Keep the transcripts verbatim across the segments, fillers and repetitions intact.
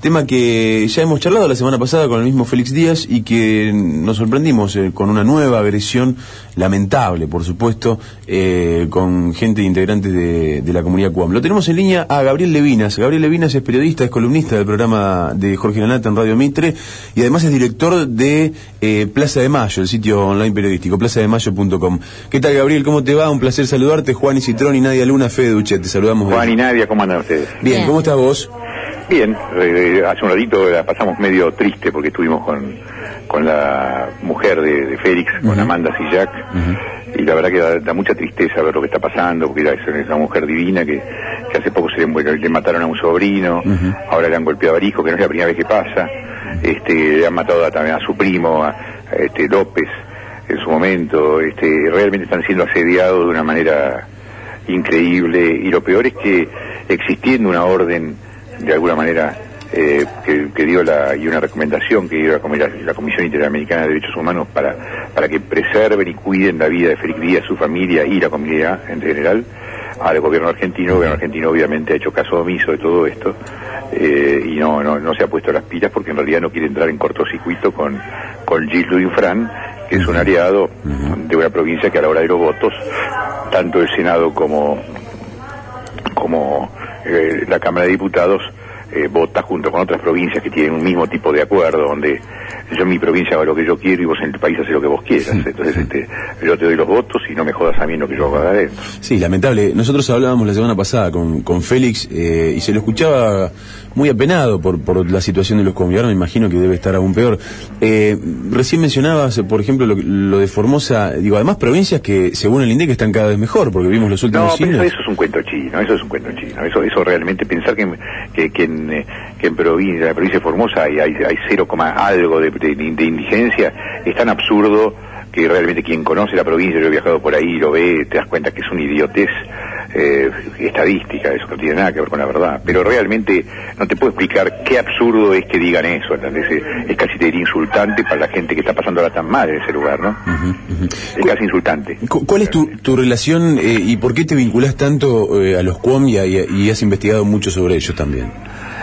tema que ya hemos charlado la semana pasada con el mismo Félix Díaz y que nos sorprendimos eh, con una nueva agresión lamentable, por supuesto, eh, con gente integrantes de, de la comunidad Cuam. Lo tenemos en línea a Gabriel Levinas. Gabriel Levinas es periodista, es columnista del programa de Jorge Lanata en Radio Mitre y además es director de eh, Plaza de Mayo, el sitio online periodístico, plaza de mayo punto com. ¿Qué tal, Gabriel? ¿Cómo te va? Un placer saludarte. Juan y Citrón y Nadia Luna, Fede Duchet, te saludamos. Juan y Nadia, ¿cómo andan ustedes? Bien, Bien. ¿Cómo estás vos? Bien, eh, hace un ratito la pasamos medio triste porque estuvimos con, con la mujer de, de Félix, uh-huh. con Amanda Sillac, uh-huh. y la verdad que da, da mucha tristeza ver lo que está pasando, porque era esa mujer divina que, que hace poco se le, le mataron a un sobrino, uh-huh. ahora le han golpeado a hijo, que no es la primera vez que pasa, este, le han matado a, también a su primo, a, a este López, en su momento, este, realmente están siendo asediados de una manera increíble, y lo peor es que existiendo una orden de alguna manera eh, que, que dio la y una recomendación que dio la, la Comisión Interamericana de Derechos Humanos para para que preserven y cuiden la vida de Félix Díaz, su familia y la comunidad en general, al gobierno argentino. El gobierno argentino obviamente ha hecho caso omiso de todo esto eh, y no, no no se ha puesto las pilas porque en realidad no quiere entrar en cortocircuito con con Gildo Infran, que es un aliado de una provincia que a la hora de los votos, tanto el Senado como como eh, la Cámara de Diputados eh, vota junto con otras provincias que tienen un mismo tipo de acuerdo, donde yo en mi provincia hago lo que yo quiero y vos en tu país haces lo que vos quieras. Sí, entonces sí. Este, yo te doy los votos y no me jodas a mí en lo que yo hago adentro. Sí, lamentable. Nosotros hablábamos la semana pasada con, con Félix eh, y se lo escuchaba muy apenado por, por la situación de los Cuam. Ahora me imagino que debe estar aún peor. Eh, recién mencionabas, por ejemplo, lo, lo de Formosa. Digo, además provincias que según el INDEC están cada vez mejor, porque vimos los últimos siglos. No, eso, eso es un cuento chino, eso es un cuento chino. Eso, eso realmente, pensar que, que, que en que en provincia, la provincia de Formosa hay, hay, hay cero, algo de, de, de indigencia, es tan absurdo que realmente quien conoce la provincia, yo he viajado por ahí, lo ve, te das cuenta que es una idiotez eh, estadística, eso no tiene nada que ver con la verdad, pero realmente no te puedo explicar qué absurdo es que digan eso, ¿entendés? Es, es casi te diría insultante para la gente que está pasándola tan mal en ese lugar, ¿no? Uh-huh, uh-huh. Es casi insultante. ¿Cuál es tu, tu relación eh, y por qué te vinculás tanto eh, a los Cuam y, y, y has investigado mucho sobre ellos también?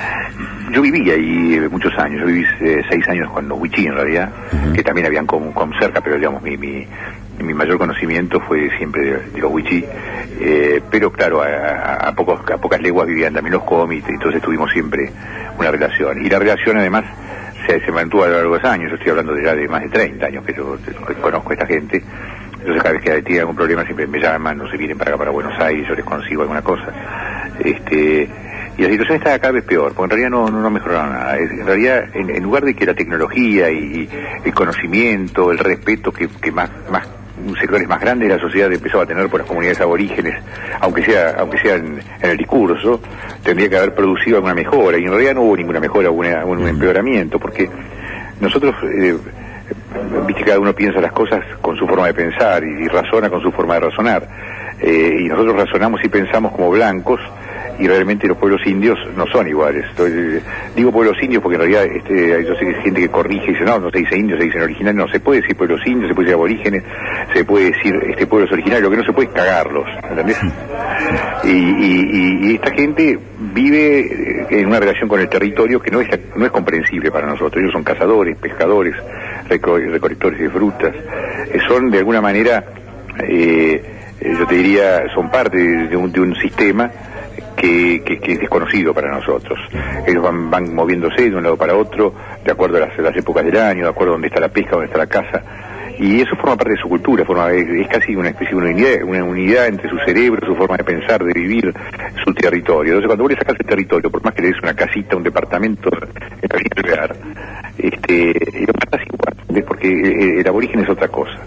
Yo viví ahí muchos años, yo viví eh, seis años con los Huichí en realidad, uh-huh. que también habían con, con cerca, pero digamos mi, mi, mi mayor conocimiento fue siempre de, de los Huichí, eh, pero claro, a, a, pocos, a pocas leguas vivían también los Comi, entonces tuvimos siempre una relación, y la relación además se, se mantuvo a lo largo de los años. Yo estoy hablando de ya de más de treinta años que yo que conozco a esta gente, entonces cada vez que tienen algún problema siempre me llaman, no se vienen para acá, para Buenos Aires, yo les consigo alguna cosa, este... Y la situación está cada vez peor, porque en realidad no, no, no mejoraron nada. En realidad, en, en lugar de que la tecnología y, y el conocimiento, el respeto que, que más, más sectores más grandes de la sociedad empezó a tener por las comunidades aborígenes, aunque sea aunque sea en, en el discurso, tendría que haber producido alguna mejora. Y en realidad no hubo ninguna mejora, hubo una, un empeoramiento, porque nosotros, eh, viste, cada uno piensa las cosas con su forma de pensar y, y razona con su forma de razonar. Eh, y nosotros razonamos y pensamos como blancos, y realmente los pueblos indios no son iguales. Entonces, digo pueblos indios porque en realidad este, yo sé que hay gente que corrige y dice, no, no se dice indios, se dicen originales. No, se puede decir pueblos indios, se puede decir aborígenes, se puede decir este pueblos originarios, lo que no se puede es cagarlos, ¿entendés? Y, y, y esta gente vive en una relación con el territorio que no es, no es comprensible para nosotros. Ellos son cazadores, pescadores, recolectores de frutas, eh, son de alguna manera, eh, yo te diría, son parte de, de, un, de un sistema Que, que, que es desconocido para nosotros. Ellos van, van moviéndose de un lado para otro, de acuerdo a las, las épocas del año, de acuerdo a dónde está la pesca, dónde está la caza, y eso forma parte de su cultura, forma, es, es casi una especie de una unidad, una unidad entre su cerebro, su forma de pensar, de vivir, su territorio. Entonces cuando vos le sacas el territorio, por más que le des una casita, un departamento en cualquier lugar, este, lo matas igual, porque el, el aborigen es otra cosa.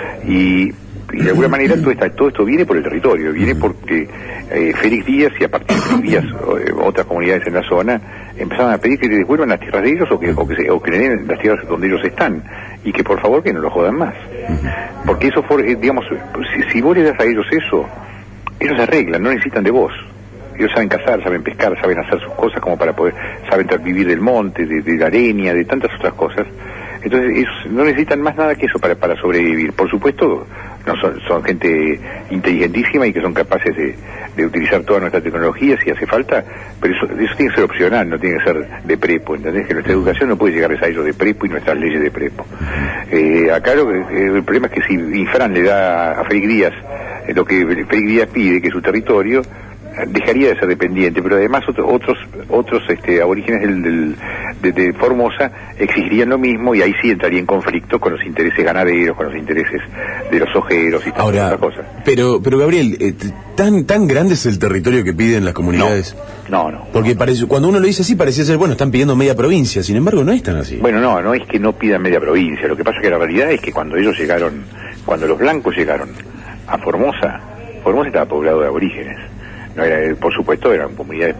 Y Y de alguna manera todo, esta, todo esto viene por el territorio, viene porque eh, Félix Díaz y a partir de Félix Díaz eh, otras comunidades en la zona empezaban a pedir que le devuelvan las tierras de ellos o que, o que, se, o que le den las tierras donde ellos están y que por favor que no lo jodan más. Porque eso, fue, eh, digamos, si, si vos le das a ellos eso, ellos arreglan, no necesitan de vos. Ellos saben cazar, saben pescar, saben hacer sus cosas como para poder, saben vivir del monte, de, de la leña, de tantas otras cosas. Entonces ellos no necesitan más nada que eso para, para sobrevivir. Por supuesto, no son, son gente inteligentísima y que son capaces de, de utilizar toda nuestra tecnología si hace falta, pero eso, eso tiene que ser opcional, no tiene que ser de prepo, ¿entendés? Que nuestra educación no puede llegar a ellos de prepo y nuestras leyes de prepo. Eh, acá lo que, el problema es que si Infran le da a Félix Díaz eh, lo que Félix Díaz pide, que es su territorio, dejaría de ser dependiente, pero además otro, otros otros este, aborígenes del, del, de, de Formosa exigirían lo mismo y ahí sí entraría en conflicto con los intereses ganaderos, con los intereses de los ojeros y todas esas cosas. Pero, pero Gabriel, eh, ¿tan tan grande es el territorio que piden las comunidades? No, no. no Porque no. Parece, cuando uno lo dice así parecía ser, bueno, están pidiendo media provincia, sin embargo no es tan así. Bueno, no, no es que no pidan media provincia, lo que pasa es que la realidad es que cuando ellos llegaron, cuando los blancos llegaron a Formosa, Formosa estaba poblado de aborígenes. No era, por supuesto, eran comunidades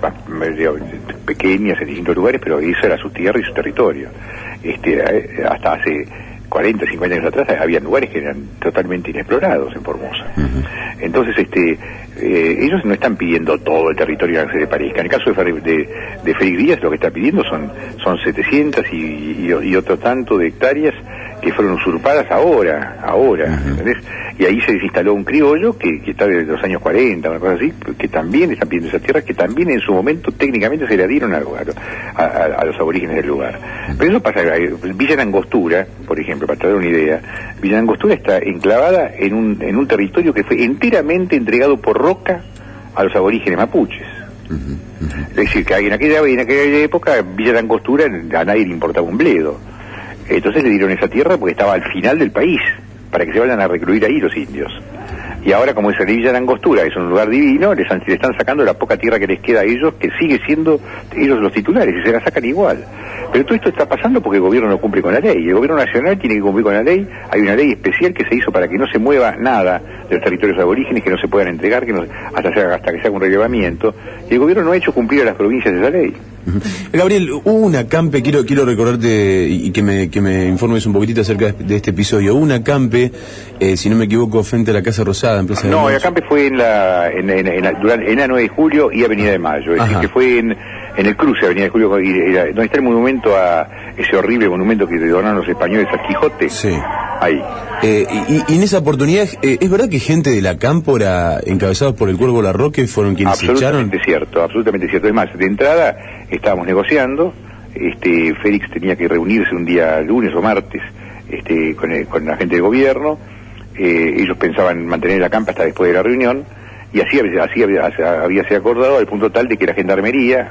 pequeñas en distintos lugares, pero eso era su tierra y su territorio. Este, hasta hace cuarenta, cincuenta años atrás había lugares que eran totalmente inexplorados en Formosa. Uh-huh. Entonces, este, eh, ellos no están pidiendo todo el territorio que se les parezca. En el caso de, de, de Félix Díaz, lo que está pidiendo son, son setecientas y, y, y otro tanto de hectáreas que fueron usurpadas ahora, ahora, uh-huh. ¿entendés? Y ahí se desinstaló un criollo que, que está desde los años cuarenta, una cosa así, que también están pidiendo esas tierras, que también en su momento técnicamente se le dieron a, a, a, a los aborígenes del lugar. Pero eso pasa, Villa Langostura, por ejemplo, para traer una idea, Villa Langostura está enclavada en un, en un territorio que fue enteramente entregado por Roca a los aborígenes mapuches. Uh-huh, uh-huh. Es decir, que en aquella, en aquella época Villa Langostura a nadie le importaba un bledo. Entonces le dieron esa tierra porque estaba al final del país, para que se vayan a recluir ahí los indios. Y ahora, como es el Villa Langostura, es un lugar divino, les, le están sacando la poca tierra que les queda a ellos, que sigue siendo ellos los titulares, y se la sacan igual. Pero todo esto está pasando porque el gobierno no cumple con la ley. El gobierno nacional tiene que cumplir con la ley. Hay una ley especial que se hizo para que no se mueva nada de los territorios aborígenes, que no se puedan entregar, que no, hasta, sea, hasta que se haga un relevamiento. Y el gobierno no ha hecho cumplir a las provincias esa ley. Gabriel, hubo un acampe, quiero quiero recordarte y que me que me informes un poquitito acerca de este episodio. Hubo un acampe, eh, si no me equivoco, frente a la Casa Rosada, en Plaza de No, el acampe fue en la en, en, en, en, durante, en la nueve de julio y Avenida de Mayo, es decir, que fue en, en el cruce de Avenida de Julio, y, y, donde está el monumento a ese horrible monumento que le donaron los españoles a Quijote. Sí. Ahí. Eh, y, y en esa oportunidad, eh, ¿es verdad que gente de la Cámpora, encabezados por el Cuervo Larroque, fueron quienes se echaron? Absolutamente cierto, absolutamente cierto. Es más, de entrada estábamos negociando, este Félix tenía que reunirse un día lunes o martes este, con, el, con la gente del gobierno, eh, ellos pensaban mantener la campa hasta después de la reunión, y así, así había, había sido acordado al punto tal de que la gendarmería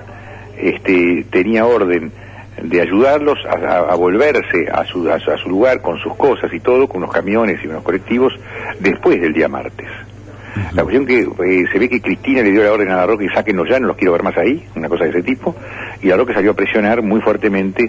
este, tenía orden de ayudarlos a, a, a volverse a su, a, a su lugar con sus cosas y todo, con unos camiones y unos colectivos, después del día martes. Uh-huh. La cuestión que eh, se ve que Cristina le dio la orden a Larroque y sáquenlos ya, no los quiero ver más ahí, una cosa de ese tipo, y Larroque salió a presionar muy fuertemente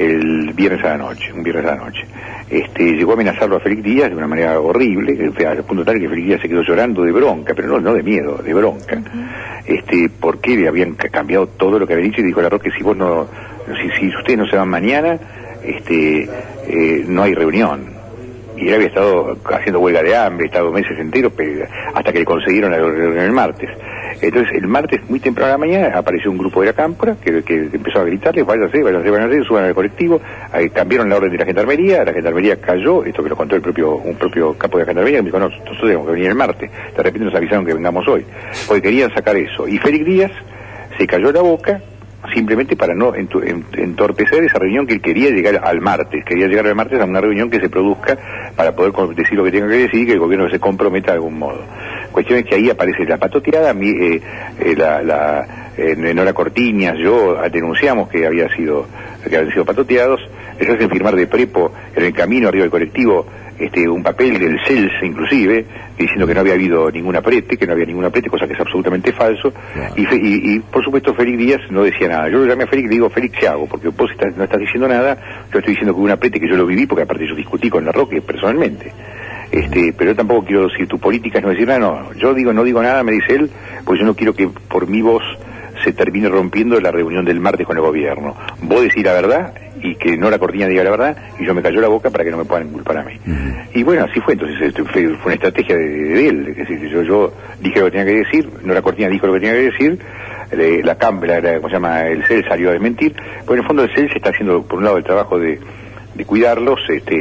el viernes a la noche, un viernes a la noche. Este, llegó a amenazarlo a Félix Díaz de una manera horrible, al punto tal que Félix Díaz se quedó llorando de bronca, pero no, no de miedo, de bronca. Uh-huh. Este, porque le habían cambiado todo lo que había dicho y dijo Larroque, si vos no, si, si ustedes no se van mañana, este, eh, no hay reunión. Y él había estado haciendo huelga de hambre, estado meses enteros, pero hasta que le consiguieron la reunión el martes. Entonces, el martes, muy temprano a la mañana, apareció un grupo de la Cámpora que, que empezó a gritarle, váyanse, váyanse, váyanse, suban al colectivo, ahí cambiaron la orden de la gendarmería, la gendarmería cayó, esto que lo contó el propio un propio capo de la gendarmería, que me dijo, no, nosotros tenemos que venir el martes, de repente nos avisaron que vengamos hoy, porque querían sacar eso. Y Félix Díaz se cayó la boca, simplemente para no entorpecer esa reunión que él quería llegar al martes, quería llegar al martes a una reunión que se produzca para poder decir lo que tenga que decir y que el gobierno se comprometa de algún modo. Cuestión es que ahí aparece la patoteada, eh, eh, la, la eh, Nora Cortiñas, yo denunciamos que había sido que habían sido patoteados, les hacen firmar de prepo en el camino arriba del colectivo este un papel del C E L S inclusive, diciendo que no había habido ningún aprete, que no había ningún aprete, cosa que es absolutamente falso, yeah. y, y, y por supuesto Félix Díaz no decía nada. Yo lo llamé a Félix y le digo, Félix, ¿qué hago? Porque vos estás, no estás diciendo nada, yo estoy diciendo que hubo un aprete que yo lo viví, porque aparte yo discutí con Larroque personalmente. Este, pero yo tampoco quiero decir, tu política es no decir nada, no, yo digo, no digo nada, me dice él, pues yo no quiero que por mi voz se termine rompiendo la reunión del martes con el gobierno. Vos decís la verdad y que Nora Cortiña diga la verdad y yo me cayó la boca para que no me puedan culpar a mí. Uh-huh. Y bueno, así fue, entonces este, fue, fue una estrategia de, de él, es decir, yo, yo dije lo que tenía que decir, Nora Cortiña dijo lo que tenía que decir, eh, la C A M, la, la, ¿cómo se llama? El C E L salió a desmentir, pero en el fondo el C E L se está haciendo por un lado el trabajo de, de cuidarlos, este,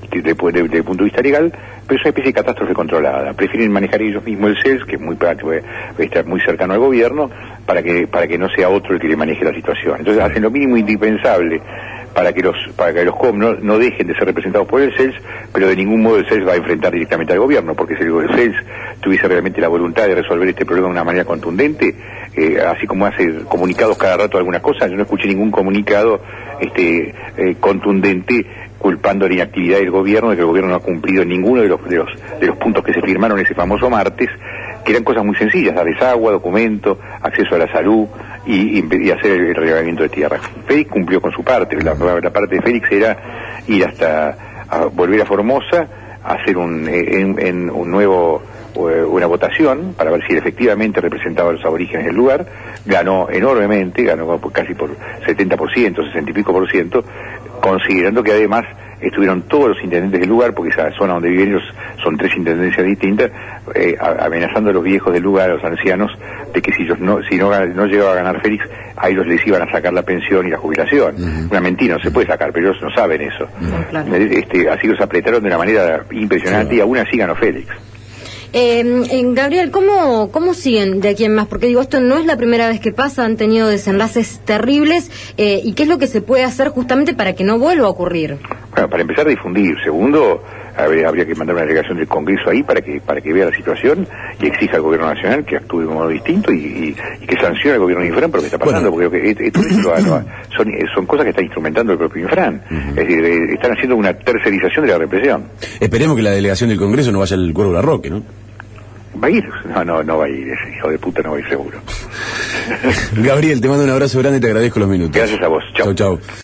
desde de, de, el punto de vista legal, pero es una especie de catástrofe controlada. Prefieren manejar ellos mismos el C E S, que es muy práctico, está muy cercano al gobierno, para que para que no sea otro el que le maneje la situación. Entonces hacen lo mínimo indispensable para que los para que los C O M no, no dejen de ser representados por el C E S, pero de ningún modo el C E S va a enfrentar directamente al gobierno, porque si el C E S tuviese realmente la voluntad de resolver este problema de una manera contundente, eh, así como hace comunicados cada rato de alguna cosa, yo no escuché ningún comunicado este eh, contundente culpando la inactividad del gobierno, de que el gobierno no ha cumplido ninguno de los, de los de los puntos que se firmaron ese famoso martes, que eran cosas muy sencillas: dar desagüe, documento, acceso a la salud y, y, y hacer el, el relevamiento de tierra. Félix cumplió con su parte. La, la parte de Félix era ir hasta a volver a Formosa, hacer un, en, en un nuevo una votación para ver si efectivamente representaba a los aborígenes del lugar. Ganó enormemente, ganó casi por setenta por ciento, sesenta y pico por ciento, considerando que además estuvieron todos los intendentes del lugar, porque esa zona donde viven ellos son tres intendencias distintas, eh, amenazando a los viejos del lugar, a los ancianos, de que si ellos no, si no, no llegaba a ganar Félix, a ellos les iban a sacar la pensión y la jubilación. Uh-huh. Una mentira, no se puede sacar, pero ellos no saben eso. Uh-huh. Claro. Este, así los apretaron de una manera impresionante, sí. Y aún así ganó Félix. Eh, eh, Gabriel, ¿cómo, ¿cómo siguen de aquí en más? Porque digo, esto no es la primera vez que pasa, han tenido desenlaces terribles, eh, ¿y qué es lo que se puede hacer justamente para que no vuelva a ocurrir? Bueno, para empezar a difundir. Segundo, habría, habría que mandar una delegación del Congreso ahí para que para que vea la situación y exija al Gobierno Nacional que actúe de un modo distinto y, y, y que sancione al Gobierno de Infran por lo que está pasando, bueno. Porque esto, esto lo, lo, son, son cosas que está instrumentando el propio Infran. Uh-huh. Es decir, eh, están haciendo una tercerización de la represión. Esperemos que la delegación del Congreso no vaya al Cuervo Larroque, ¿no? ¿Va a ir? No, no, no va a ir, ese hijo de puta no va a ir seguro. Gabriel, te mando un abrazo grande y te agradezco los minutos. Gracias a vos, chao. Chau, chau.